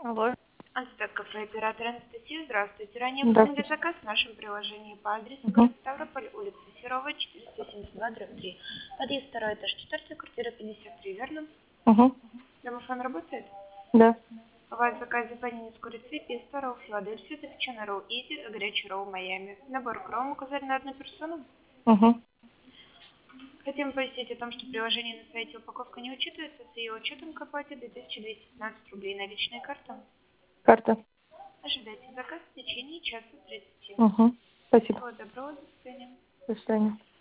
Алло. Астек кафе, оператор Анастасия. Здравствуйте. Ранее оформили Здравствуйте. заказ в нашем приложении по адресу Угу. город Ставрополь, улица Серова, 472/3. Подъезд, второй этаж, 4, квартира 53, верно? Угу. Домофон работает? Да. У вас в заказе панини с курицей, песто, ролл Филадельфия, запеченный ролл Изи, горячий ролл Майами. Набор кром указали на одну персону. Угу. Хотим пояснить о том, что приложение на сайте упаковка не учитывается, с ее учетом к оплате 2215 рублей наличная карта. Карта. Ожидайте заказ в течение часа 30. Угу. Спасибо. Всего доброго, до свидания. До свидания.